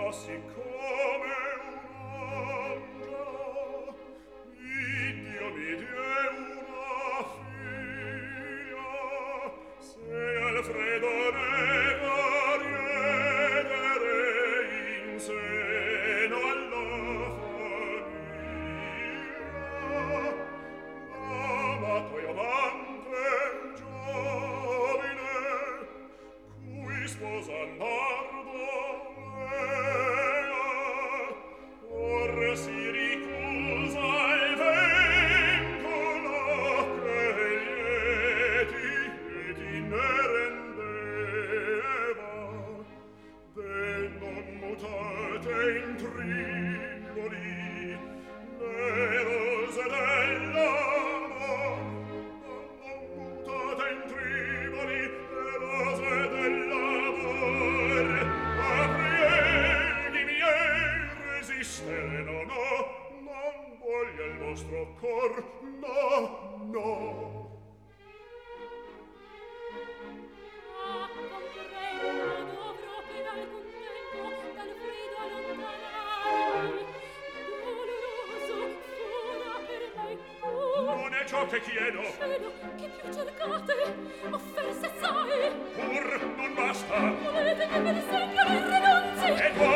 siccome un angelo Iddio mi die una figlia, se Alfredo nega riedere in seno alla famiglia, amato e amante giovine, cui sposa Nardo or si ricusa e vengono che lieti ne rendeva de non mutate in Triboli le rose dell'amor, non mutate in Triboli le rose dell'amor, apri miei resistere no, non voglia il vostro cor, no, no. Ah, comprendo, dovrò per alcun tempo dal Frido allontanarmi. Doloroso fora per me Non è ciò che chiedo. Cielo, che più cercate? Offese assai. Pur non basta. Volete che me ne sengano in renunzi? E